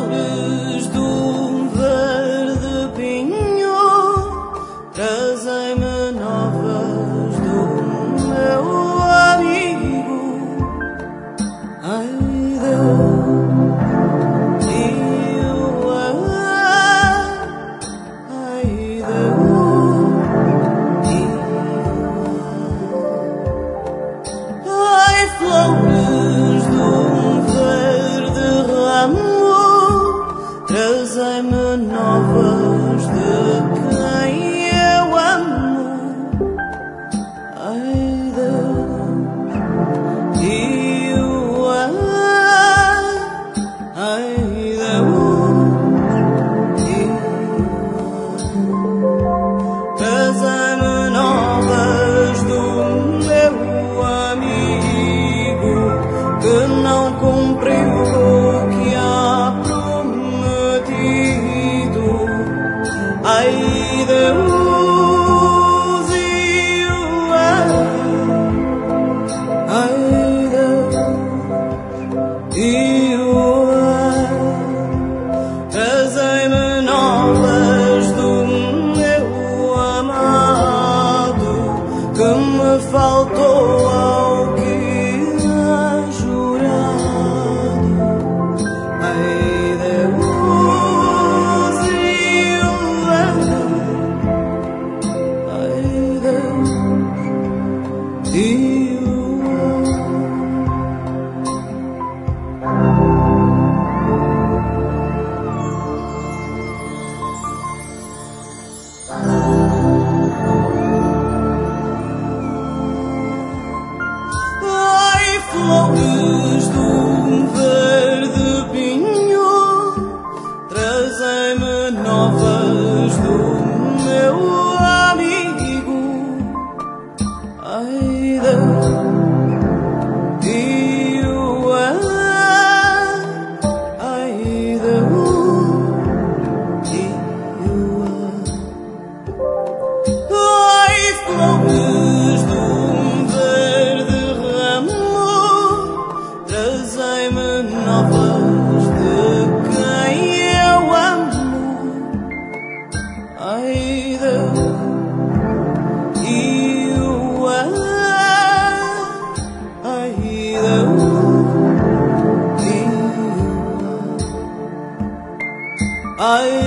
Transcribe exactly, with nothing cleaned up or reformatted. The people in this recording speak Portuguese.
flores de um verde pinho trazem-me novas do meu amigo. Ai, Deus, eu, ai, Deus, ai, flores de um verde ramo trazem-me novas de quem eu amo. Ai, Deus, eu, ai, Deus, trazem-me novas do meu amigo que não cumpriu o que há prometido. Ai, Deus, eu, ai, Deus, eu, trazem-me novas do meu amado que me faltou ao que ha jurado. Ai, Deus, eu, ai, Deus, eu. Ai, flores de um verde pinho trazem-me novas do meu amigo. Ai, Deus, eu, ai, Deus, eu, ai, flores de um verde ramo trazem-me novas de quem eu amo. Ai, Deus, eu, ai, Deus, eu, ai.